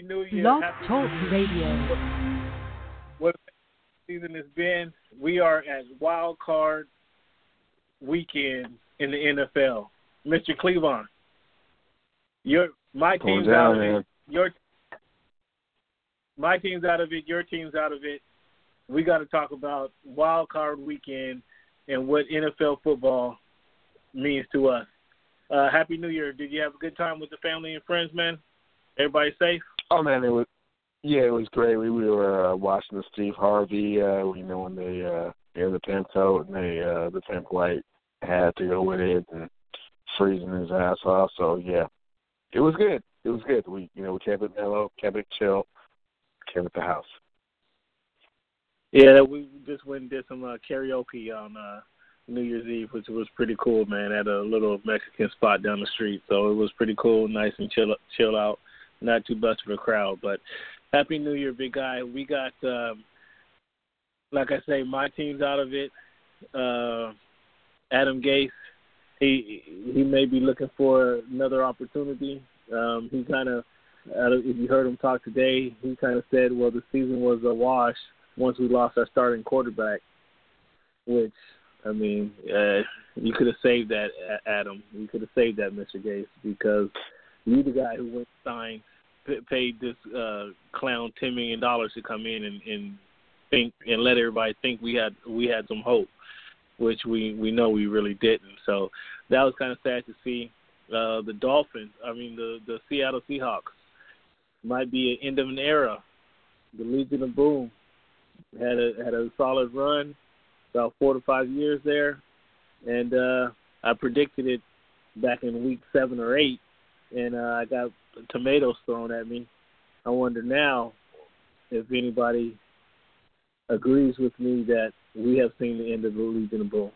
Happy New Year. Blog Happy Talk Radio. what season has been. We are at Wild Card Weekend in the NFL. Mr. Cleavon, my team's out of it. My team's out of it. Your team's out of it. We got to talk about Wild Card Weekend and what NFL football means to us. Happy New Year. Did you have a good time with the family and friends, man? Everybody safe? Oh, man, it was great. We were watching the Steve Harvey, when they the pimp coat and the pimp white had to go with it and freezing his ass off. So, yeah, it was good. It was good. We kept it mellow, kept it chill, kept it at the house. Yeah, we just went and did some karaoke on New Year's Eve, which was pretty cool, man, at a little Mexican spot down the street. So it was pretty cool, nice and chill out, not too much of a crowd. But Happy New Year, big guy. We got, like I say, my team's out of it. Adam Gase, he may be looking for another opportunity. He kind of, if you heard him talk today, he kind of said, well, the season was a wash once we lost our starting quarterback, which, I mean, you could have saved that, Adam. You could have saved that, Mr. Gase, because you the guy who went and paid this clown $10 million to come in and think and let everybody think we had some hope, which we know we really didn't. So that was kind of sad to see. The Dolphins, the Seattle Seahawks might be an end of an era. The Legion of Boom had a solid run, about 4 to 5 years there, and I predicted it back in week 7 or 8, and I got tomatoes thrown at me. I wonder now if anybody agrees with me that we have seen the end of the Legion of Boom.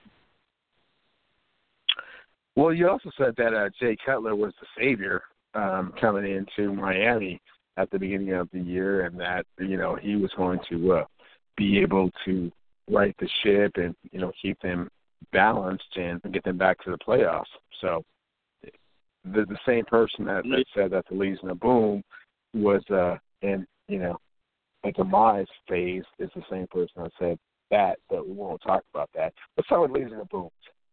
Well, you also said that Jay Cutler was the savior coming into Miami at the beginning of the year, and that he was going to be able to right the ship and keep them balanced and get them back to the playoffs. So the same person that said that the Legion of Boom was in a demise phase is the same person that said that, but we won't talk about that. Let's start with Legion of Boom.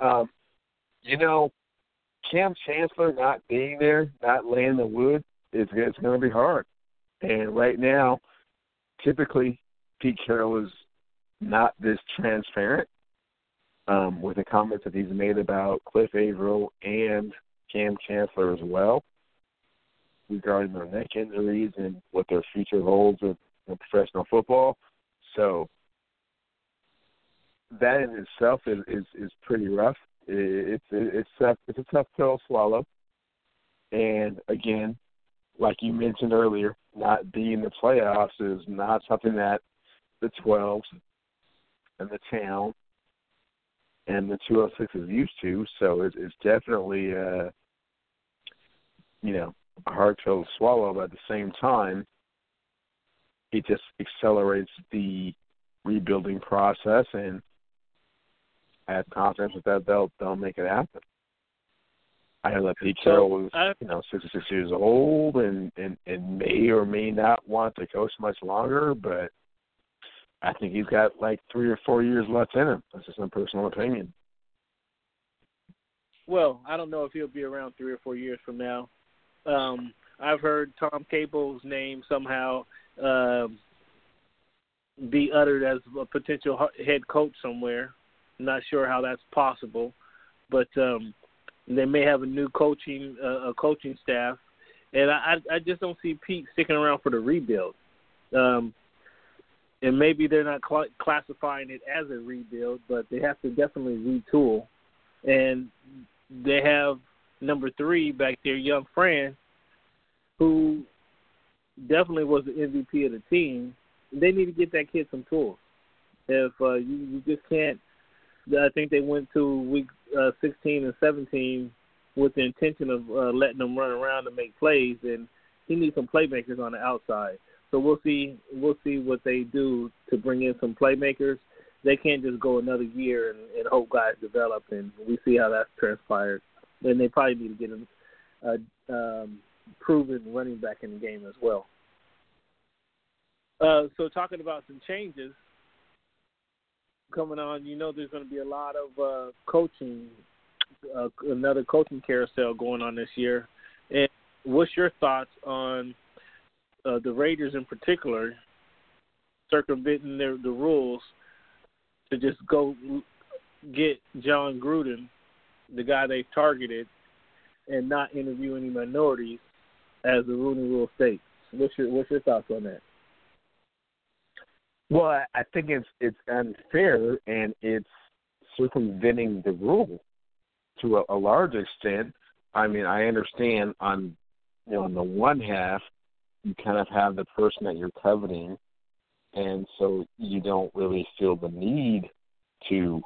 Cam Chancellor not being there, not laying the wood, it's going to be hard. And right now, typically, Pete Carroll is not this transparent with the comments that he's made about Cliff Averill and Cam Chancellor as well regarding their neck injuries and what their future holds in professional football. So that in itself is pretty rough. It's a tough pill to swallow. And again, like you mentioned earlier, not being in the playoffs is not something that the 12s and the town and the 206 is used to. So it's definitely a hard pill to swallow. But at the same time, it just accelerates the rebuilding process, and I have confidence that they'll make it happen. I know that Pete Carroll was 66 years old and may or may not want to coach much longer, but I think he's got like 3 or 4 years left in him. That's just my personal opinion. Well, I don't know if he'll be around 3 or 4 years from now. I've heard Tom Cable's name somehow be uttered as a potential head coach somewhere. I'm not sure how that's possible, but they may have a new coaching staff, and I just don't see Pete sticking around for the rebuild. And maybe they're not classifying it as a rebuild, but they have to definitely retool. And they have number 3 back there, young Fran, who definitely was the MVP of the team. They need to get that kid some tools. If you just can't, I think they went to week 16 and 17 with the intention of letting them run around and make plays, and he needs some playmakers on the outside. So we'll see what they do to bring in some playmakers. They can't just go another year and hope guys develop, and we see how that's transpired. And they probably need to get proven running back in the game as well. So talking about some changes coming on, there's going to be a lot of coaching, another coaching carousel going on this year. And what's your thoughts on the Raiders in particular circumventing the rules to just go get John Gruden, the guy they've targeted, and not interview any minorities, as the Rooney Rule states? What's your thoughts on that? Well, I think it's unfair, and it's circumventing the rule to a large extent. I mean, I understand on the one half, you kind of have the person that you're coveting, and so you don't really feel the need to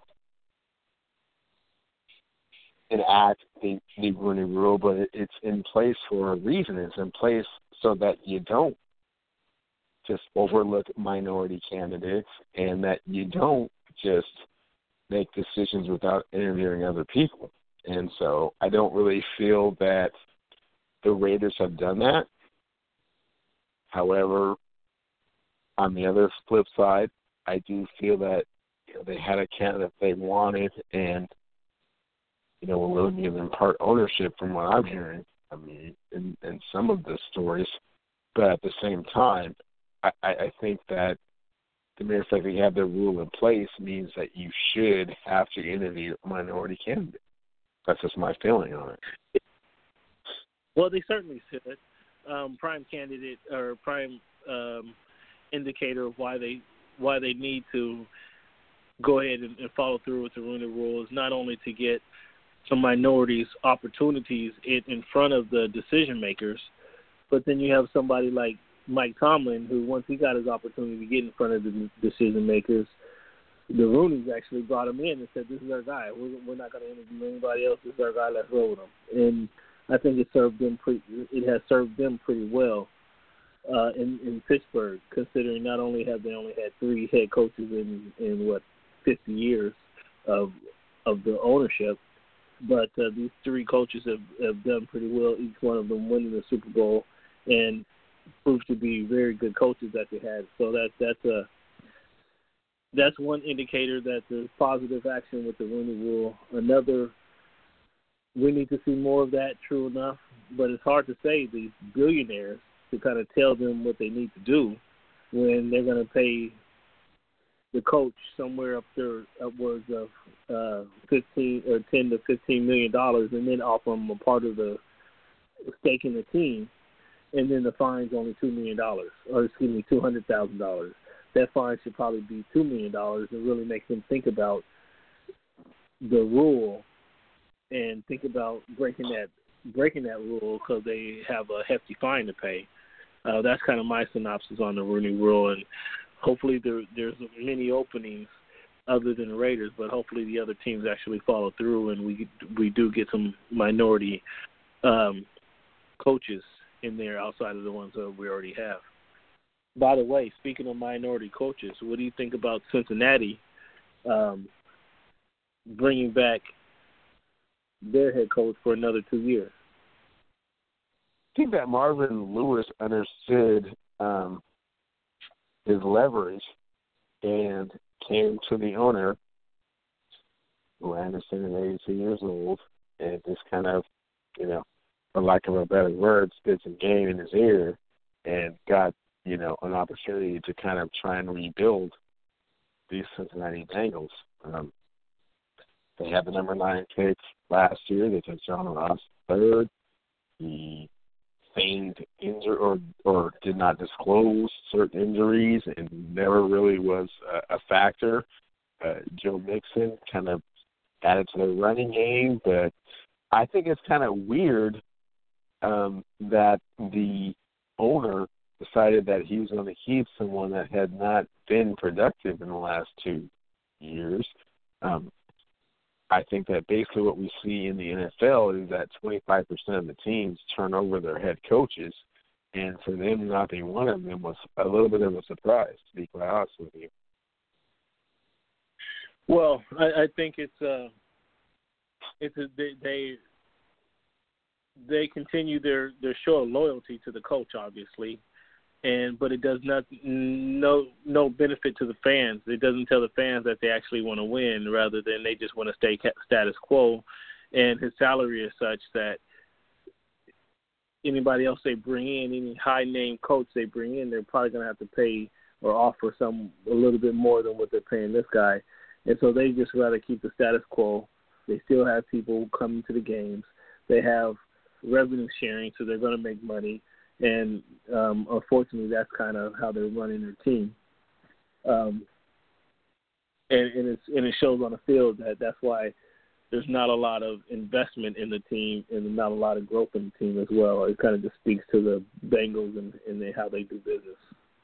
enact the Rooney Rule, but it's in place for a reason. It's in place so that you don't just overlook minority candidates, and that you don't just make decisions without interviewing other people. And so I don't really feel that the Raiders have done that. However, on the other flip side, I do feel that they had a candidate they wanted, and were willing to give them part ownership from what I'm hearing. I mean, in some of the stories, but at the same time, I think that the mere fact that you have the rule in place means that you should have to interview a minority candidate. That's just my feeling on it. Well, they certainly should. Prime candidate or prime indicator of why they need to go ahead and follow through with the Rooney Rule is not only to get some minorities opportunities in front of the decision makers, but then you have somebody like Mike Tomlin, who once he got his opportunity to get in front of the decision makers, the Rooneys actually brought him in and said, "This is our guy. We're not going to interview anybody else. This is our guy. Let's roll with him." And I think it has served them pretty well in Pittsburgh, considering not only have they only had 3 head coaches in 50 years of the ownership, but these 3 coaches have done pretty well. Each one of them winning the Super Bowl and proved to be very good coaches that they had. So that's one indicator that there's positive action with the Rooney Rule. Another, we need to see more of that, true enough, but it's hard to say these billionaires to kind of tell them what they need to do when they're going to pay the coach somewhere upwards of 15 or 10 to $15 million, and then offer them a part of the stake in the team. And then the fine's only $2 million, or excuse me, $200,000. That fine should probably be $2 million and really make them think about the rule and think about breaking that rule because they have a hefty fine to pay. That's kind of my synopsis on the Rooney Rule, and hopefully there's many openings other than the Raiders, but hopefully the other teams actually follow through and we do get some minority coaches in there outside of the ones that we already have. By the way, speaking of minority coaches, what do you think about Cincinnati bringing back their head coach for another 2 years? I think that Marvin Lewis understood his leverage and came to the owner, who I understand is 82 years old, and just kind of, for lack of a better word, spit some game in his ear and got, an opportunity to kind of try and rebuild these Cincinnati Bengals. They had the number 9 pick last year. They took John Ross third. He feigned injury or did not disclose certain injuries and never really was a factor. Joe Mixon kind of added to the running game, but I think it's kind of weird that the owner decided that he was going to keep someone that had not been productive in the last 2 years. I think that basically what we see in the NFL is that 25% of the teams turn over their head coaches, and for them not being one of them was a little bit of a surprise, to be quite honest with you. Well, I think they they continue their show of loyalty to the coach, obviously, but it does not no benefit to the fans. It doesn't tell the fans that they actually want to win, rather than they just want to stay status quo. And his salary is such that anybody else they bring in, any high name coach they bring in, they're probably going to have to pay or offer a little bit more than what they're paying this guy. And so they just rather keep the status quo. They still have people coming to the games. They have revenue sharing, so they're going to make money. And unfortunately, that's kind of how they're running their team. And it shows on the field that's why there's not a lot of investment in the team and not a lot of growth in the team as well. It kind of just speaks to the Bengals and how they do business.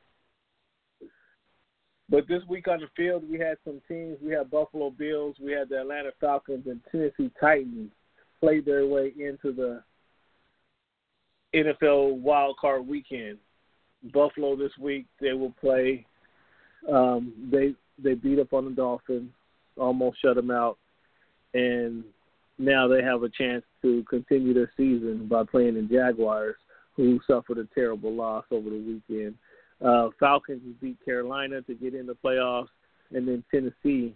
But this week on the field, we had some teams. We had Buffalo Bills. We had the Atlanta Falcons and Tennessee Titans play their way into the NFL Wild Card Weekend. Buffalo this week, they will play. They beat up on the Dolphins, almost shut them out, and now they have a chance to continue their season by playing the Jaguars, who suffered a terrible loss over the weekend. Falcons beat Carolina to get in the playoffs, and then Tennessee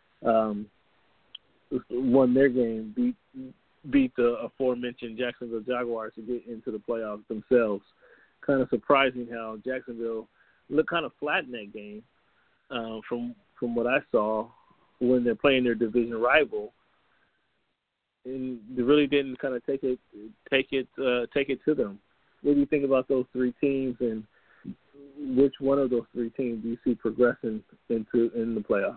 won their game, beat the aforementioned Jacksonville Jaguars to get into the playoffs themselves. Kind of surprising how Jacksonville looked kind of flat in that game from what I saw when they're playing their division rival, and they really didn't kind of take it to them. What do you think about those three teams, and which one of those three teams do you see progressing in the playoffs?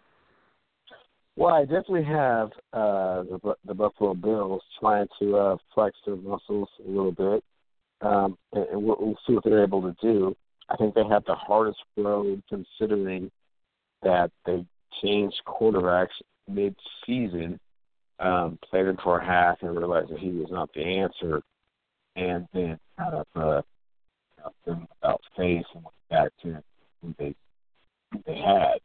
Well, I definitely have the Buffalo Bills trying to flex their muscles a little bit, and we'll see what they're able to do. I think they have the hardest road, considering that they changed quarterbacks mid-season, played him for a half and realized that he was not the answer, and then kind of them about face and went back to who they had.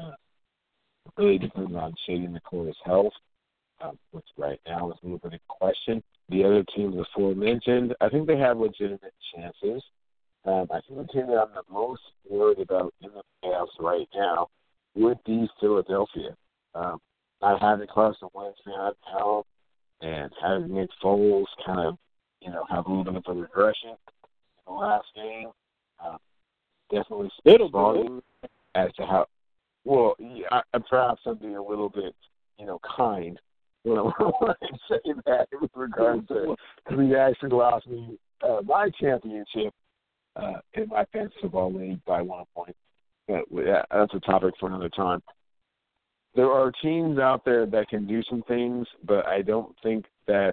Really depending on Shady McCoy's health, which right now is a little bit in question. The other teams aforementioned, I think they have legitimate chances. I think the team that I'm the most worried about in the playoffs right now would be Philadelphia. Not having Carson Wentz behind talent and having Nick Foles kind of, have a little bit of a regression in the last game. Definitely speaks volume as to how. Well, yeah, perhaps I'm being a little bit, kind when I say that with regards to, because he actually lost me my championship in my fantasy football league by 1 point. But that's a topic for another time. There are teams out there that can do some things, but I don't think that.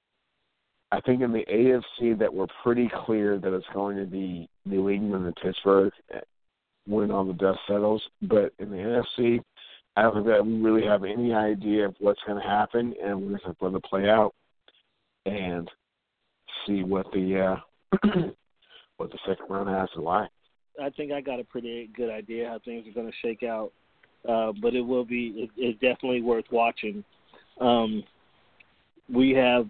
I think in the AFC that we're pretty clear that it's going to be New England and Pittsburgh when all the dust settles. But in the NFC, I don't think that we really have any idea of what's going to happen, and we're just going to play out and see what the what the second round has to lie. I think I got a pretty good idea how things are going to shake out, but it's definitely worth watching. We have.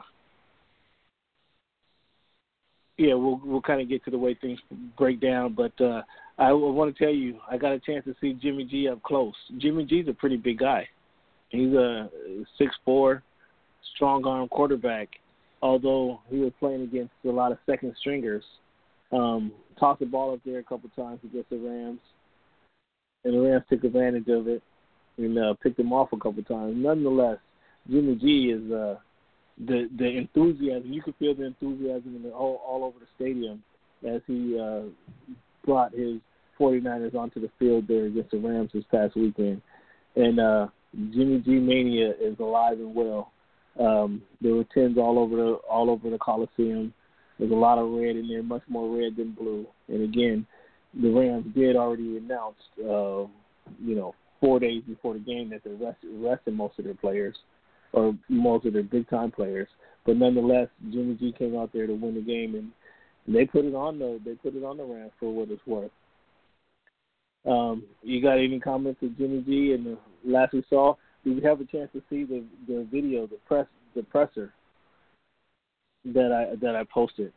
We'll kind of get to the way things break down, but I want to tell you, I got a chance to see Jimmy G up close. Jimmy G's a pretty big guy. He's a 6'4", strong-arm quarterback, although he was playing against a lot of second stringers. Tossed the ball up there a couple times against the Rams, and the Rams took advantage of it and picked him off a couple times. Nonetheless, Jimmy G is the enthusiasm. You could feel the enthusiasm all over the stadium as he brought his 49ers onto the field there against the Rams this past weekend. And Jimmy G Mania is alive and well. There were tins all over the Coliseum. There's a lot of red in there, much more red than blue. And again, the Rams did already announce, 4 days before the game that they're resting most of their players, or most of their big-time players. But nonetheless, Jimmy G came out there to win the game, and they put it on the Rams for what it's worth. You got any comments of Jimmy G and the last we saw? Did you have a chance to see the video, the presser? that I posted.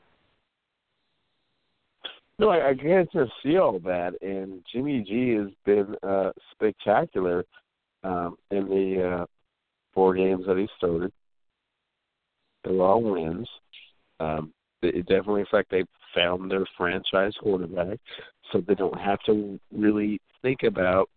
No, I can't just see all that, and Jimmy G has been spectacular in the 4 games that he started. They were all wins. It definitely looks like they found their franchise quarterback, so they don't have to really think about,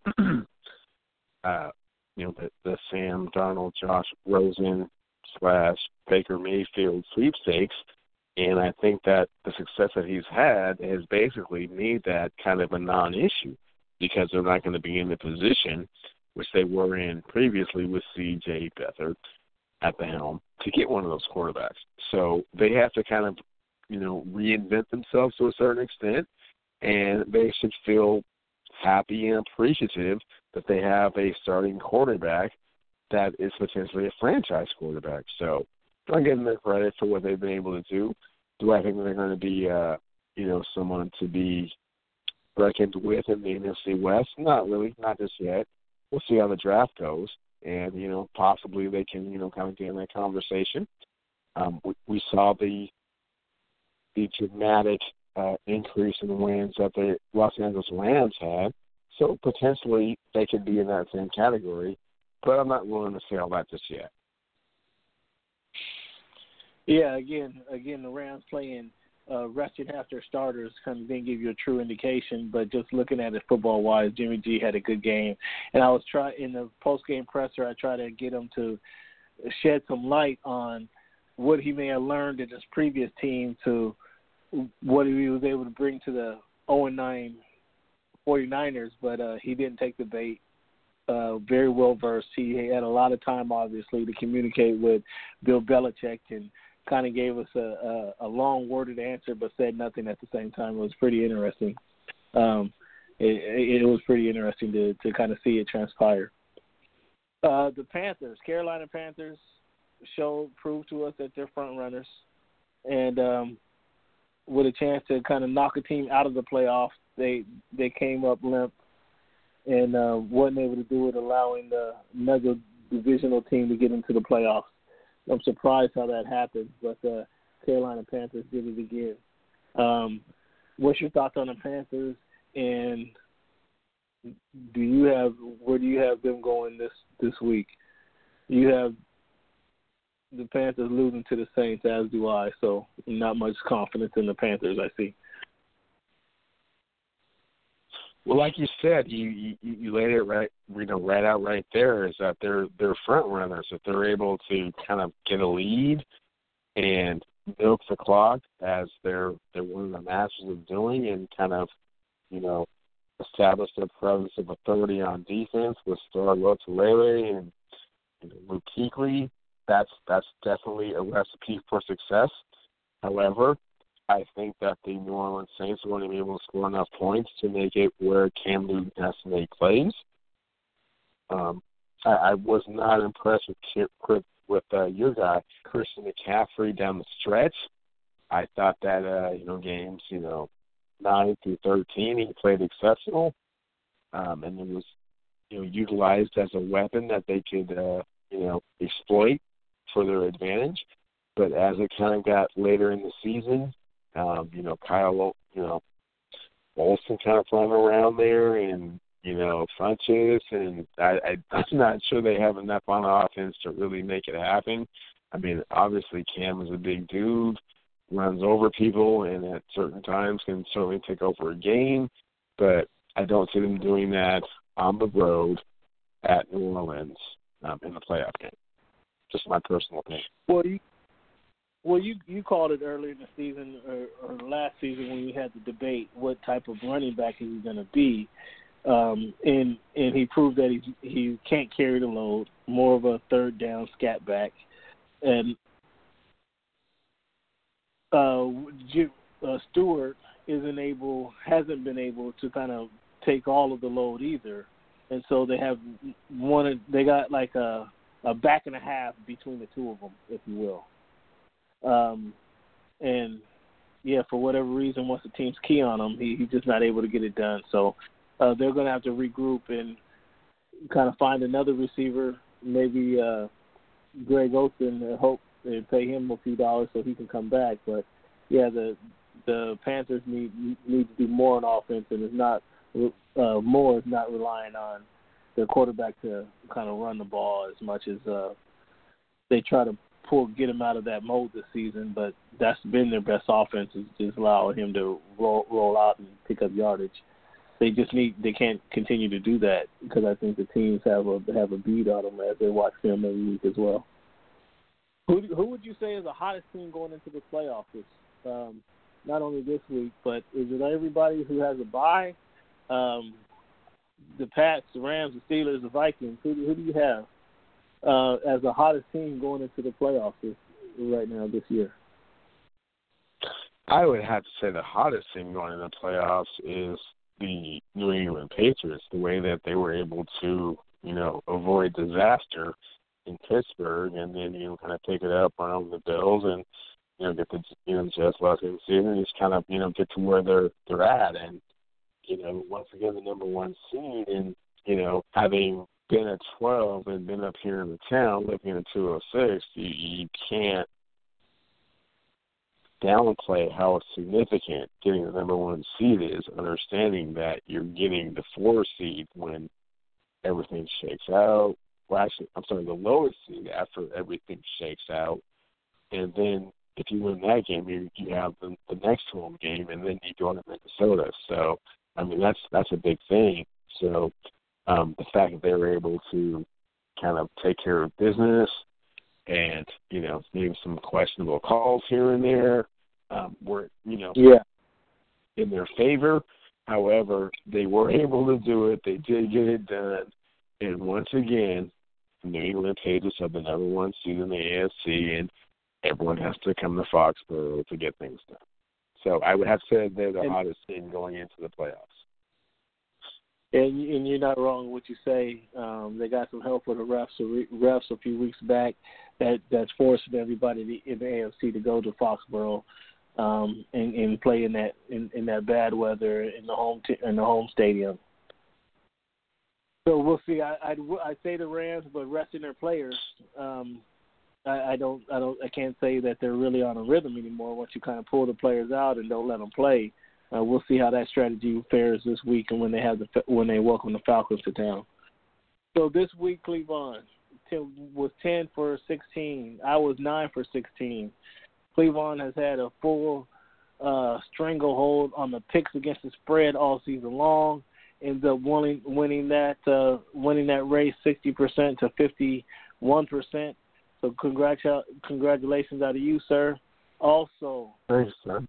the Sam Darnold, Josh Rosen / Baker Mayfield sweepstakes. And I think that the success that he's had has basically made that kind of a non-issue because they're not going to be in the position which they were in previously with C.J. Beathard at the helm to get one of those quarterbacks. So they have to kind of, reinvent themselves to a certain extent, and they should feel happy and appreciative that they have a starting quarterback that is potentially a franchise quarterback. So I'm giving them credit for what they've been able to do. Do I think they're going to be, someone to be reckoned with in the NFC West? Not really, not just yet. We'll see how the draft goes, and, possibly they can, kind of get in that conversation. We saw the dramatic increase in wins that the Los Angeles Rams had, so potentially they could be in that same category, but I'm not willing to say all that just yet. Yeah, again, the Rams playing resting half their starters kind of didn't give you a true indication, but just looking at it football-wise, Jimmy G had a good game. And I was in the post-game presser, I tried to get him to shed some light on what he may have learned in his previous team to what he was able to bring to the 0-9 49ers, but he didn't take the bait. Very well-versed. He had a lot of time, obviously, to communicate with Bill Belichick and kind of gave us a long-worded answer but said nothing at the same time. It was pretty interesting. It was pretty interesting to kind of see it transpire. The Panthers, Carolina Panthers, proved to us that they're front runners, and with a chance to kind of knock a team out of the playoffs, they came up limp and wasn't able to do it, allowing another divisional team to get into the playoffs. I'm surprised how that happened, but the Carolina Panthers did it again. What's your thoughts on the Panthers, and where do you have them going this week? You have the Panthers losing to the Saints, as do I, so not much confidence in the Panthers, I see. Well, like you said, you laid it right out right there, is that they're front runners. If they're able to kind of get a lead and milk the clock as they're one of the masters of doing, and kind of, establish their presence of authority on defense with Star Lotulelei and Luke Kuechly, that's definitely a recipe for success. However, I think that the New Orleans Saints are going to be able to score enough points to make it where Cam Newton has to make plays. I was not impressed with your guy, Christian McCaffrey, down the stretch. I thought that, games, 9 through 13, he played exceptional, and it was, utilized as a weapon that they could, exploit for their advantage. But as it kind of got later in the season, Kyle, Olsen kind of running around there, and, Funches, and I'm not sure they have enough on offense to really make it happen. I mean, obviously Cam is a big dude, runs over people, and at certain times can certainly take over a game, but I don't see them doing that on the road at New Orleans in the playoff game. Just my personal opinion. Well, you called it earlier in the season or last season when we had the debate what type of running back is he going to be, and he proved that he can't carry the load, more of a third down scat back, and Stewart hasn't been able to kind of take all of the load either, and so they got like a back and a half between the two of them, if you will. And yeah, for whatever reason, once the team's key on him, he's just not able to get it done. So they're going to have to regroup and kind of find another receiver, maybe Greg Olsen, hope and pay him a few dollars so he can come back. But yeah, the Panthers need to do more on offense, and it's not Moore is not relying on their quarterback to kind of run the ball as much as they try to get him out of that mode this season. But that's been their best offense, is just allowing him to roll out and pick up yardage. They can't continue to do that because I think the teams have a beat on them as they watch film every week as well. Who would you say is the hottest team going into the playoffs? Not only this week, but is it everybody who has a bye? The Pats, the Rams, the Steelers, the Vikings. Who do you have as the hottest team going into the playoffs right now this year? I would have to say the hottest team going into the playoffs is the New England Patriots. The way that they were able to, avoid disaster in Pittsburgh, and then kind of pick it up around the Bills, and get the Jets last in the season, and just kind of get to where they're at, and once again the number one seed, and having been at 12 and been up here in the town living in 206, you can't downplay how significant getting the number one seed is, understanding that you're getting the 4 seed when everything shakes out. Well, actually, I'm sorry, the lowest seed after everything shakes out. And then if you win that game, you have the next home game, and then you go to Minnesota. So, I mean, that's a big thing. So the fact that they were able to kind of take care of business and, maybe some questionable calls here and there were, in their favor. However, they were able to do it. They did get it done. And once again, New England Patriots are the number one seed in the AFC, and everyone has to come to Foxborough to get things done. So I would have to say they're the hottest team going into the playoffs. And you're not wrong in what you say. They got some help with the refs a few weeks back that's forcing everybody in the AFC to go to Foxborough and play in that bad weather in the home stadium. So we'll see. I say the Rams, but resting their players. I can't say that they're really on a rhythm anymore. Once you kind of pull the players out and don't let them play, we'll see how that strategy fares this week and when they welcome the Falcons to town. So this week, Cleveland was 10 for 16. I was 9 for 16. Cleveland has had a full stranglehold on the picks against the spread all season long. Ends up winning that race 60% to 51%. So congratulations out of you, sir. Also, thanks, sir.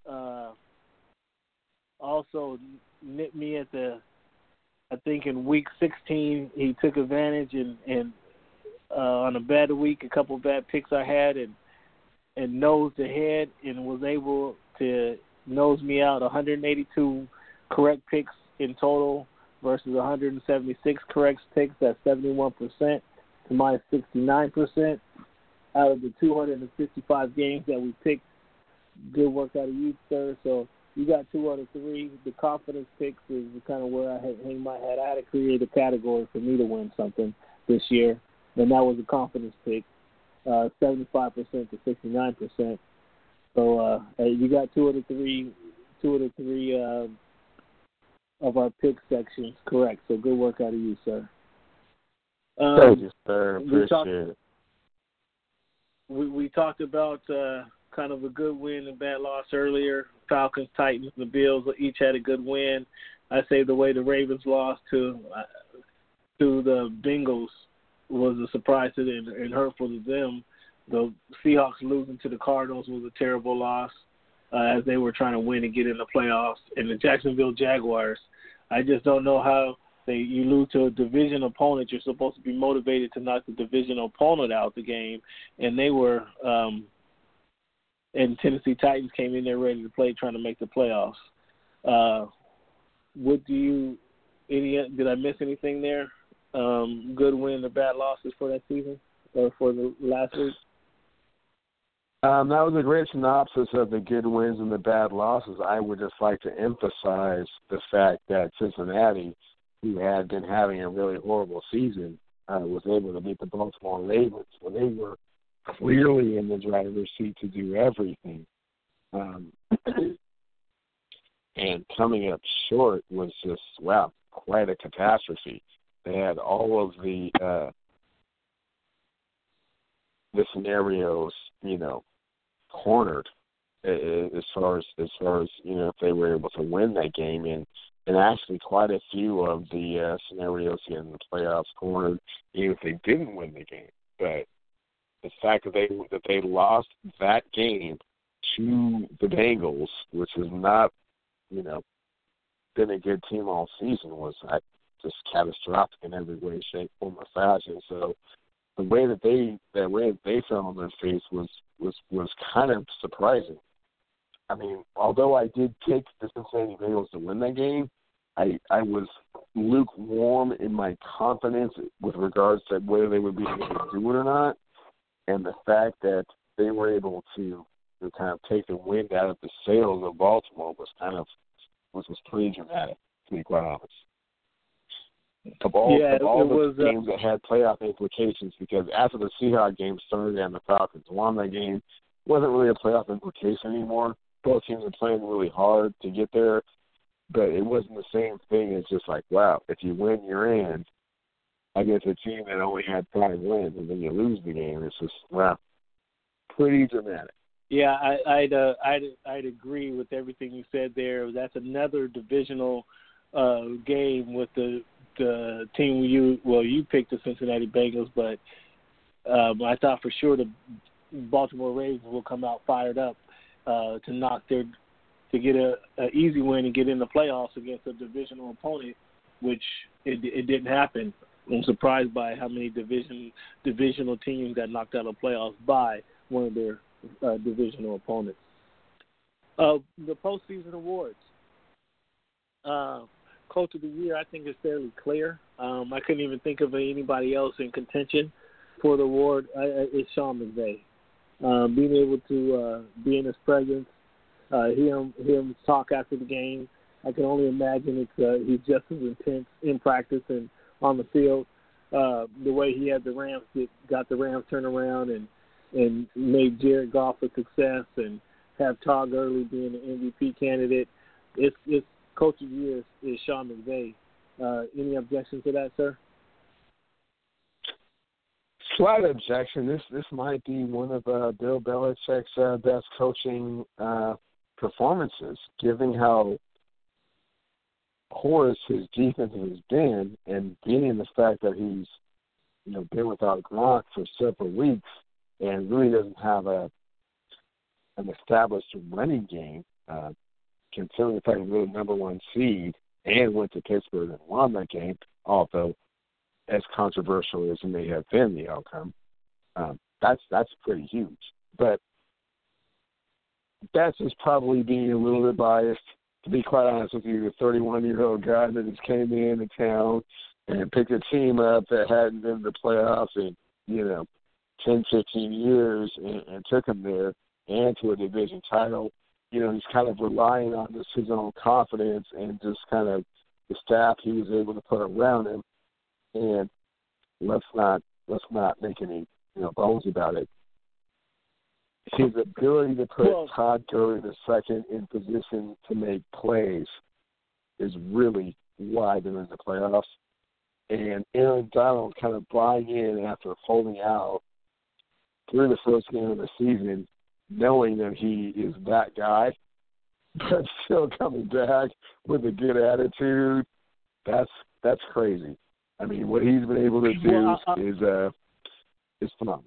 Also nipped me at I think in week 16 he took advantage and on a bad week, a couple of bad picks I had and nosed ahead and was able to nose me out 182 correct picks in total versus 176 correct picks. That's 71% to my 69%. Out of the 255 games that we picked, good work out of you, sir. So you got 2 out of 3. The confidence picks is kind of where I hang my hat. I had to create a category for me to win something this year, and that was a confidence pick, 75% to 69%. So you got 2 out of 3 of our pick sections correct. So good work out of you, sir. Thank you, sir. Appreciate it. We talked about kind of a good win and bad loss earlier. Falcons, Titans, and the Bills each had a good win. I say the way the Ravens lost to the Bengals was a surprise to them and hurtful to them. The Seahawks losing to the Cardinals was a terrible loss as they were trying to win and get in the playoffs. And the Jacksonville Jaguars, I just don't know how you lose to a division opponent. You're supposed to be motivated to knock the division opponent out the game, and they were and Tennessee Titans came in there ready to play, trying to make the playoffs. Did I miss anything there? Good win or bad losses for that season or for the last week? That was a great synopsis of the good wins and the bad losses. I would just like to emphasize the fact that Cincinnati, who had been having a really horrible season, was able to beat the Baltimore Ravens when they were clearly in the driver's seat to do everything. And coming up short was just, wow, quite a catastrophe. They had all of the scenarios, cornered as far as if they were able to win that game, and actually quite a few of the scenarios in the playoffs cornered even if they didn't win the game. But the fact that they lost that game to the Bengals, which has not been a good team all season, was just catastrophic in every way, shape, form, or fashion. So the way that they fell on their face was kind of surprising. I mean, although I did take the Cincinnati Bengals to win that game, I was lukewarm in my confidence with regards to whether they would be able to do it or not, and the fact that they were able to kind of take the wind out of the sails of Baltimore was pretty dramatic, to be quite honest. Of all the games that had playoff implications, because after the Seahawks game started and the Falcons won that game, it wasn't really a playoff implication anymore. Both teams were playing really hard to get there, but it wasn't the same thing. It's just like, wow, if you win, you're in against a team that only had 5 wins, and then you lose the game. It's just, wow, pretty dramatic. Yeah, I'd agree with everything you said there. That's another divisional game with the team you picked the Cincinnati Bengals, but I thought for sure the Baltimore Ravens will come out fired up to get a easy win and get in the playoffs against a divisional opponent, which it didn't happen. I'm surprised by how many divisional teams got knocked out of playoffs by one of their divisional opponents. The postseason awards. Coach of the Year, I think, is fairly clear. I couldn't even think of anybody else in contention for the award. It's Sean McVay. Being able to be in his presence, hear him talk after the game, I can only imagine he's just as intense in practice and on the field. The way he had got the Rams turned around and made Jared Goff a success, and have Todd Gurley being an MVP candidate. It's Coach of the Year is Sean McVay. Any objections to that, sir? Slight objection. This might be one of Bill Belichick's best coaching performances, given how porous his defense has been, and being the fact that he's been without Gronk for several weeks and really doesn't have an established running game. Considering the fact that they're the number 1 seed and went to Pittsburgh and won that game, although as controversial as it may have been the outcome, that's pretty huge. But that's just probably being a little bit biased. To be quite honest with you, the 31-year-old guy that just came into town and picked a team up that hadn't been to the playoffs in 10, 15 years and took them there and to a division title. He's kind of relying on just his own confidence and just kind of the staff he was able to put around him. And let's not make any bones about it. His ability to put Todd Gurley II in position to make plays is really why they're in the playoffs. And Aaron Donald kind of buying in after holding out through the first game of the season, knowing that he is that guy, but still coming back with a good attitude. That's crazy. I mean, what he's been able to do is phenomenal.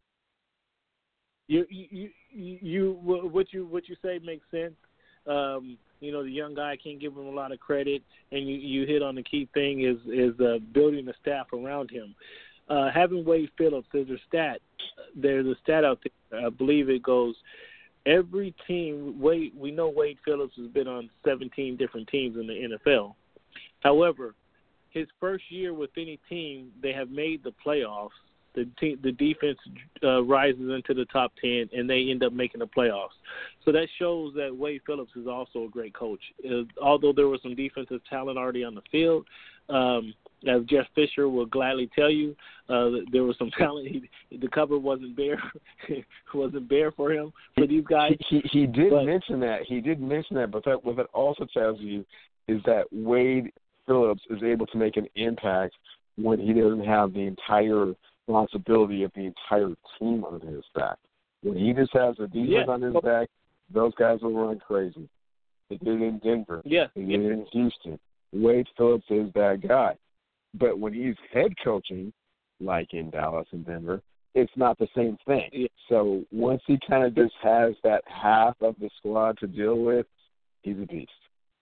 What you say makes sense. The young guy, can't give him a lot of credit, and you hit on the key thing is building the staff around him. Having Wade Phillips, there's a stat out there. I believe it goes every team. We know Wade Phillips has been on 17 different teams in the NFL. However, his first year with any team, they have made the playoffs. The defense rises into the top 10, and they end up making the playoffs. So that shows that Wade Phillips is also a great coach. Although there was some defensive talent already on the field, as Jeff Fisher will gladly tell you, there was some talent. The cupboard wasn't bare, wasn't bare for him for these guys. He did mention that. He did mention that, but what that also tells you is that Wade Phillips is able to make an impact when he doesn't have the entire responsibility of the entire team on his back. When he just has the defense on his back, those guys will run crazy. They did it in Denver. They did it in Houston. Wade Phillips is that guy. But when he's head coaching, like in Dallas and Denver, it's not the same thing. Yeah. So once he kind of just has that half of the squad to deal with, he's a beast.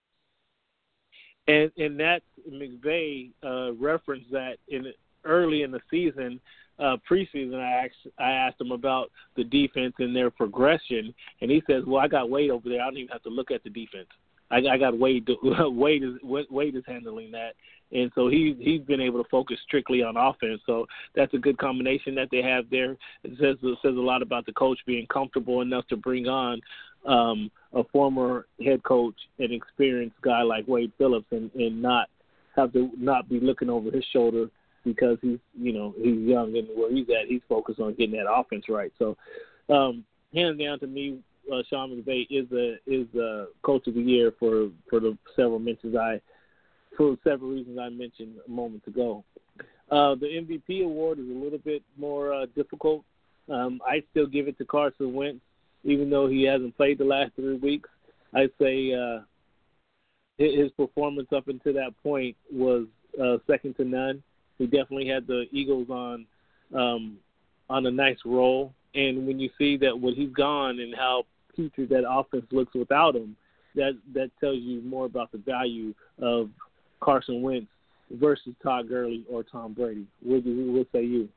And that McVay referenced that early in the season, preseason. I asked him about the defense and their progression, and he says, "Well, I got Wade over there. I don't even have to look at the defense. I got Wade. Wade is handling that." And so he's been able to focus strictly on offense. So that's a good combination that they have there. It says a lot about the coach being comfortable enough to bring on a former head coach, an experienced guy like Wade Phillips, and not have to not be looking over his shoulder because he's young and where he's at, he's focused on getting that offense right. So hands down to me, Sean McVay is the coach of the year for the several reasons I mentioned a moment ago. The MVP award is a little bit more difficult. I still give it to Carson Wentz, even though he hasn't played the last 3 weeks. I'd say his performance up until that point was second to none. He definitely had the Eagles on a nice roll. And when you see that when he's gone and how putrid that offense looks without him, that tells you more about the value of Carson Wentz versus Todd Gurley or Tom Brady. What say you?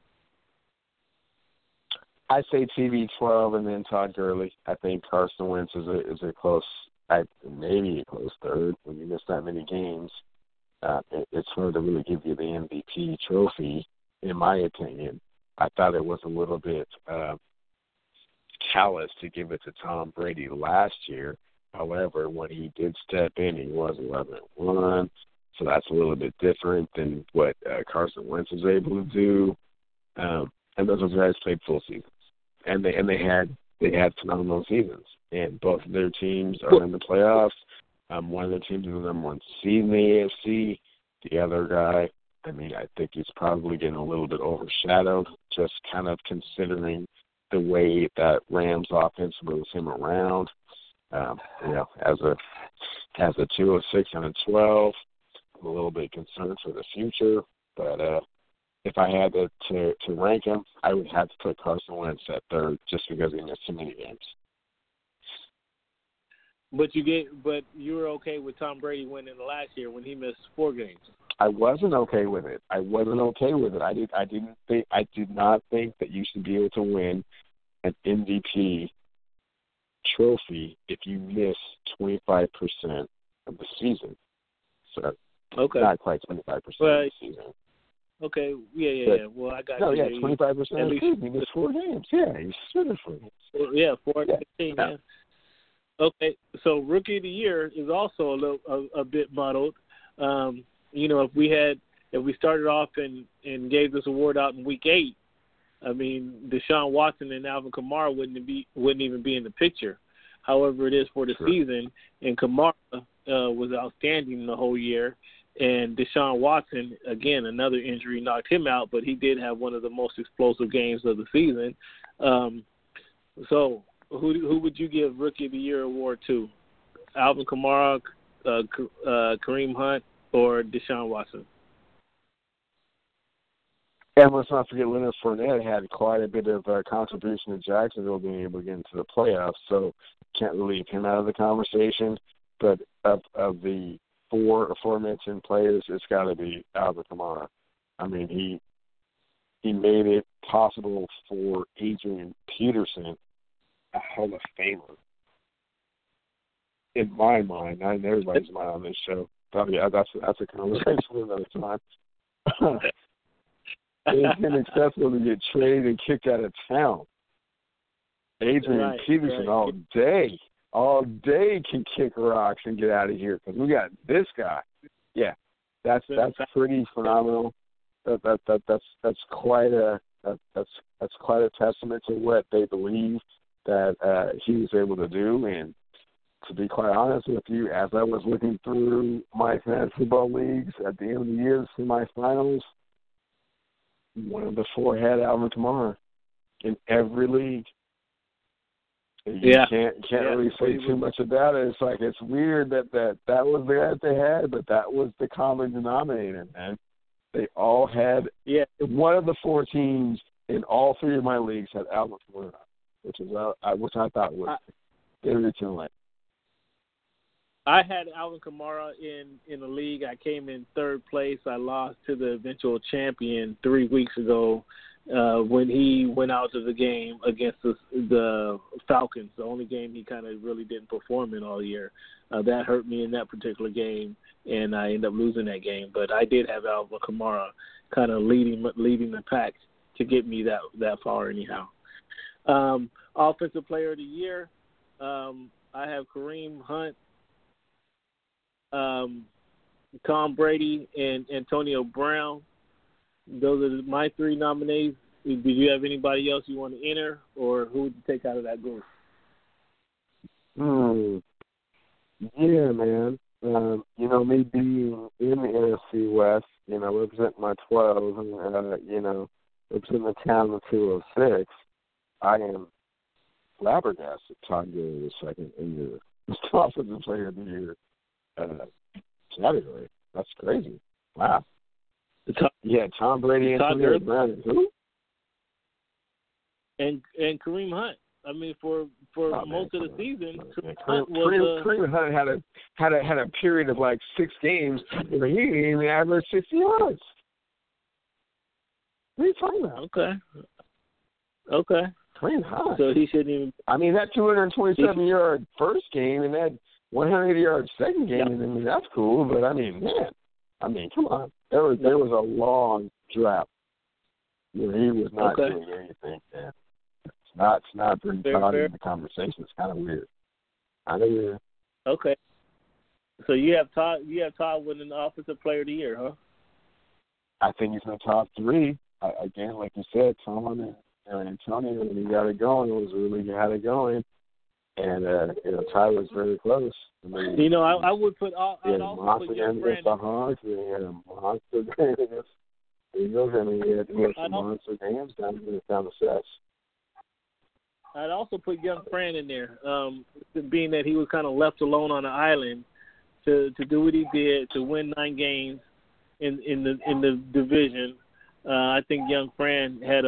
I say TB12 and then Todd Gurley. I think Carson Wentz is a close, maybe a close third. When you miss that many games, it's hard to really give you the MVP trophy, in my opinion. I thought it was a little bit callous to give it to Tom Brady last year. However, when he did step in, he was 11-1, so that's a little bit different than what Carson Wentz was able to do. And those guys played full seasons, and they had phenomenal seasons. And both of their teams are in the playoffs. One of their teams is the number one seed in the AFC. The other guy, I think he's probably getting a little bit overshadowed, just kind of considering the way that Rams offense moves him around. As a 206 and a 12, I'm a little bit concerned for the future. But if I had to rank him, I would have to put Carson Wentz at third just because he missed so many games. But you were okay with Tom Brady winning the last year when he missed 4 games. I wasn't okay with it. I did not think that you should be able to win an MVP trophy if you miss 25% of the season. So not quite 25% of the season. Okay, yeah. Well, I got you. No, yeah, 25% of the season. He missed 4 games. Yeah, he's suspended for it. Yeah, 4 games. Yeah. Okay, so Rookie of the Year is also a bit muddled. If we started off and gave this award out in Week 8, Deshaun Watson and Alvin Kamara wouldn't even be in the picture. However, it is for the season, and Kamara was outstanding the whole year, and Deshaun Watson, again, another injury knocked him out, but he did have one of the most explosive games of the season. So who would you give Rookie of the Year award to? Alvin Kamara, Kareem Hunt, or Deshaun Watson? And let's not forget Leonard Fournette had quite a bit of contribution to Jacksonville being able to get into the playoffs, so can't really leave him out of the conversation. But of the 4 aforementioned players, it's got to be Alvin Kamara. He made it possible for Adrian Peterson, a Hall of Famer. In my mind, not in everybody's mind on this show. But yeah, that's a conversation for another time. It's inaccessible to get traded and kicked out of town. Adrian Peterson all day can kick rocks and get out of here because we got this guy. Yeah, That's pretty phenomenal. That's quite a testament to what they believe that he was able to do. And to be quite honest with you, as I was looking through my fantasy football leagues at the end of the year, the semifinals, one of the four had Alvin Kamara in every league. You can't really say too much about it. It's like it's weird that was the guy that they had, but that was the common denominator, man. They all had one of the four teams in all three of my leagues had Alvin Kamara, which I thought was very telling. I had Alvin Kamara in the league. I came in third place. I lost to the eventual champion 3 weeks ago when he went out to the game against the Falcons, the only game he kind of really didn't perform in all year. That hurt me in that particular game, and I ended up losing that game. But I did have Alvin Kamara kind of leading the pack to get me that far anyhow. Offensive Player of the Year, I have Kareem Hunt, Tom Brady, and Antonio Brown. Those are my three nominees. Do you have anybody else you want to enter, or who would you take out of that group? Yeah, man. Me being in the NFC West, representing my 12, and, representing the town of 206, I am flabbergasted Todd Gurley was second in the Offensive Player of the Year category. That's crazy. Wow. Tom Brady and Antonio Brown. Who? And Kareem Hunt. I mean, for most of the season, Kareem Hunt had a period of like 6 games where he didn't even average 60 yards. What are you talking about? Okay. Kareem Hunt. So he shouldn't even. I mean, that 227-yard first game and that 180-yard second game. I mean, that's cool, but I mean, come on. There was a long drought where he was not doing anything. Man. It's not pretty caught in the conversation. It's kind of weird. Okay. So you have Todd winning the Offensive Player of the Year, huh? I think he's in the top 3. Again, like you said, Tom and Antonio, when he got it going, had it going. And, Ty was very close. I mean, I would put all. I'd also put Young Brandon. The Hawks, he had a monster game against the Eagles, and he had some monster games down the stretch. I'd also put Young Fran in there, being that he was kind of left alone on the island to do what he did, to win 9 games in the division. I think Young Fran had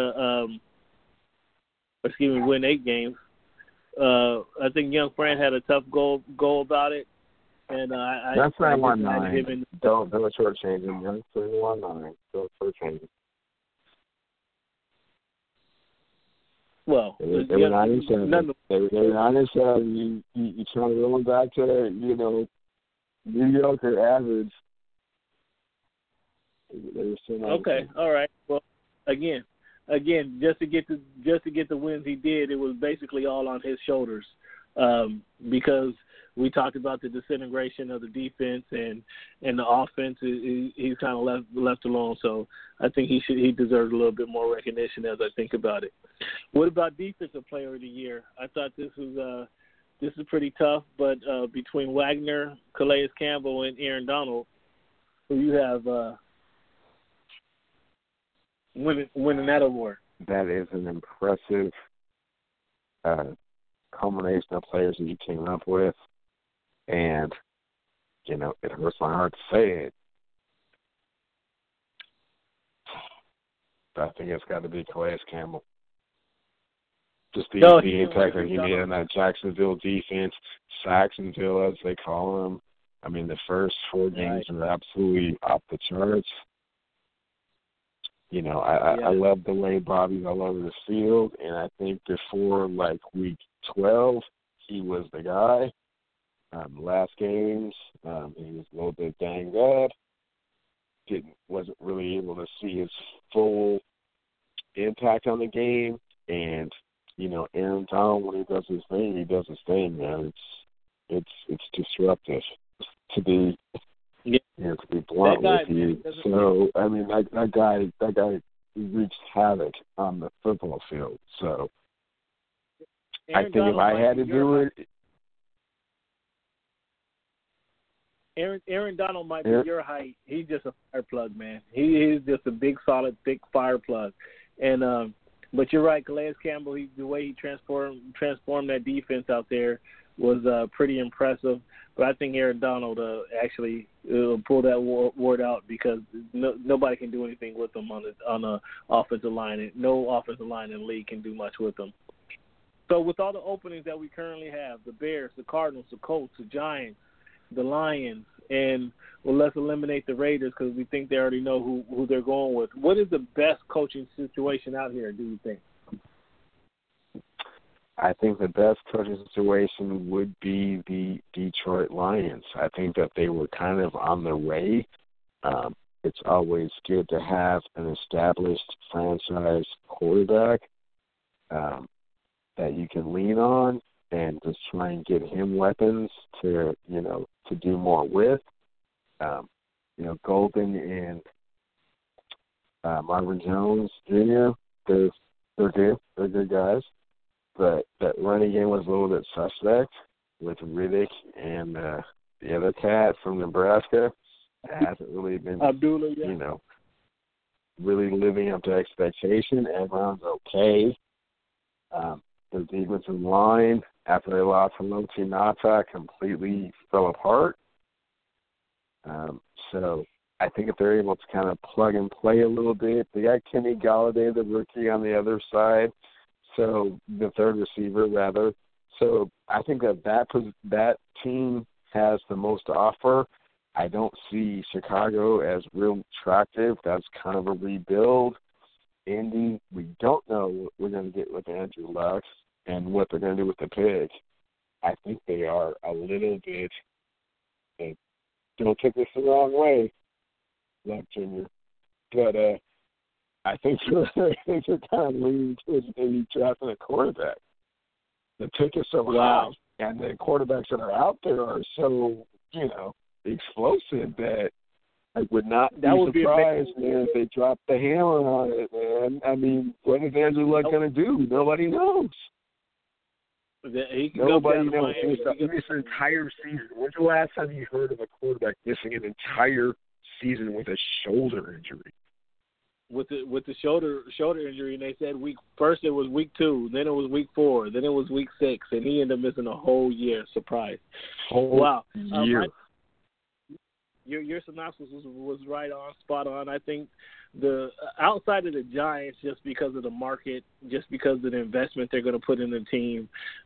win 8 games. I think Young Fran had a tough goal about it, and that's not 1-9. Don't shortchange him. Young Fran 1-9. Don't shortchange him. Well, they were 9-7. They were 9-7. You trying to roll them back to mediocre average. They were still not okay. All right. Well, again, just to get the wins he did, it was basically all on his shoulders, because we talked about the disintegration of the defense and the offense. He's kind of left alone. So I think he deserves a little bit more recognition as I think about it. What about Defensive Player of the Year? I thought this is pretty tough, but between Wagner, Calais Campbell, and Aaron Donald, who you have winning that award. That is an impressive combination of players that you came up with. And, it hurts my heart to say it. But I think it's got to be Calais Campbell. Just the impact that he made on that Jacksonville defense, Saxonville, as they call them. I mean, the first 4 games were absolutely off the charts. I love the way Bobby's all over the field, and I think before, week 12, he was the guy. Last games, he was a little bit banged up. Wasn't really able to see his full impact on the game. And, Aaron Donald, when he does his thing, man. It's disruptive to be, know, to be blunt That with guy, you. man, So I mean, that guy wreaked havoc on the football field. So I think if I had to do it, Aaron Donald might be your height. He's just a fire plug, man. He is just a big, solid, thick fire plug. And but you're right, Calais Campbell. The way he transformed that defense out there was pretty impressive. But I think Aaron Donald actually pull that word out because nobody can do anything with him on the offensive line. No offensive line in the league can do much with him. So with all the openings that we currently have, the Bears, the Cardinals, the Colts, the Giants, the Lions, and let's eliminate the Raiders because we think they already know who they're going with. What is the best coaching situation out here, do you think? I think the best coaching situation would be the Detroit Lions. I think that they were kind of on their way. It's always good to have an established franchise quarterback that you can lean on and just try and get him weapons to do more with. Golden and Marvin Jones Jr., they're good. They're good guys. But that running game was a little bit suspect with Riddick and the other cat from Nebraska. It hasn't really been, Abdullah, yeah. Really living up to expectation. Everyone's okay. The defensive line, after they lost Haloti Ngata, completely fell apart. So I think if they're able to kind of plug and play a little bit, they got Kenny Golladay, the rookie, on the other side. So the third receiver, rather. So I think that team has the most to offer. I don't see Chicago as real attractive. That's kind of a rebuild. Indy, we don't know what we're going to get with Andrew Luck and what they're going to do with the pick. I think they are a little bit, and don't take this the wrong way, Luck Jr., but I think they're kind of leaning towards maybe drafting a quarterback. The pick is so high, and the quarterbacks that are out there are so, explosive that I would not be surprised, man, if they dropped the hammer on it, man. I mean, what is Andrew Luck going to do? Nobody knows. Nobody knows. This entire season. When's the last time you heard of a quarterback missing an entire season with a shoulder injury? With the shoulder injury, and they said first it was week 2, then it was week 4, then it was week 6, and he ended up missing a whole year. Surprise! Whole year. Your synopsis was right on, spot on. I think the outside of the Giants, just because of the market, just because of the investment they're going to put in the team,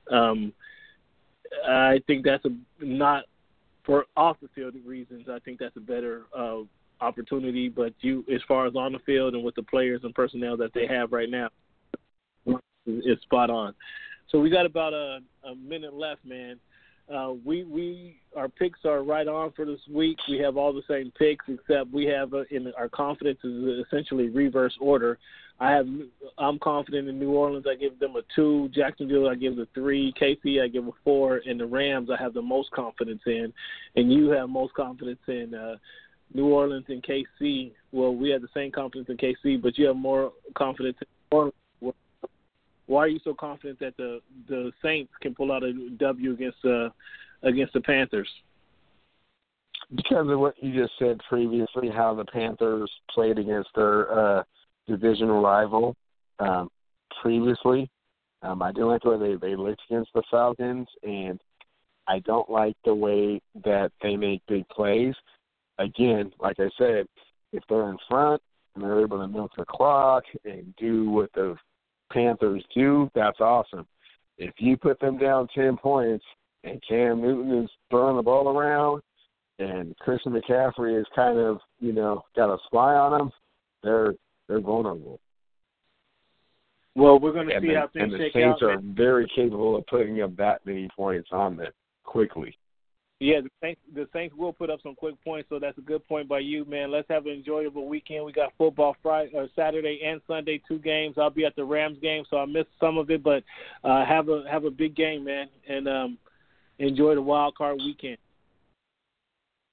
I think that's not for off the field reasons. I think that's a better opportunity. But as far as on the field and with the players and personnel that they have right now, is spot on. So we got about a minute left, man. Our picks are right on for this week. We have all the same picks, except we have in our confidence is essentially reverse order. I'm confident in New Orleans. I give them a 2. Jacksonville, I give a 3. KC, I give a 4. And the Rams, I have the most confidence in. And you have most confidence in New Orleans and KC. Well, we have the same confidence in KC, but you have more confidence in New Orleans. Why are you so confident that the Saints can pull out a W against the Panthers? Because of what you just said previously, how the Panthers played against their divisional rival previously. I do like the way they looked against the Falcons, and I don't like the way that they make big plays. Again, like I said, if they're in front and they're able to milk the clock and do what the Panthers do, that's awesome. If you put them down 10 points and Cam Newton is throwing the ball around and Christian McCaffrey is kind of, got a spy on him, they're vulnerable. Well, we're going to see how things shake out. And the Saints are very capable of putting up that many points on them quickly. Yeah, the Saints will put up some quick points, so that's a good point by you, man. Let's have an enjoyable weekend. We got football Saturday and Sunday, 2 games. I'll be at the Rams game, so I missed some of it, but have a big game, man, and enjoy the wild card weekend.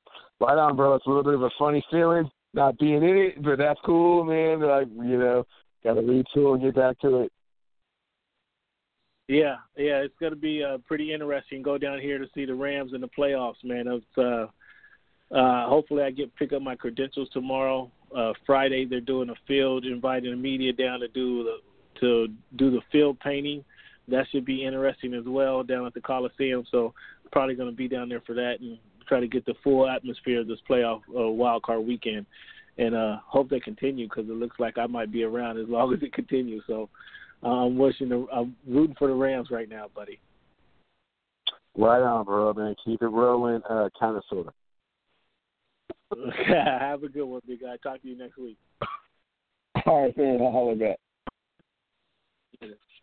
Right on, bro. It's a little bit of a funny feeling not being in it, but that's cool, man. Like, got to retool and get back to it. Yeah, it's going to be pretty interesting. Go down here to see the Rams in the playoffs, man. It's hopefully I pick up my credentials tomorrow. Friday they're doing a field, inviting the media down to do the field painting. That should be interesting as well down at the Coliseum. So probably going to be down there for that and try to get the full atmosphere of this playoff wild card weekend. And hope they continue because it looks like I might be around as long as it continues. So I'm rooting for the Rams right now, buddy. Right on, bro, man. Keep it rolling, kind of, sort of. Have a good one, big guy. Talk to you next week. All right, man. I'll holler back.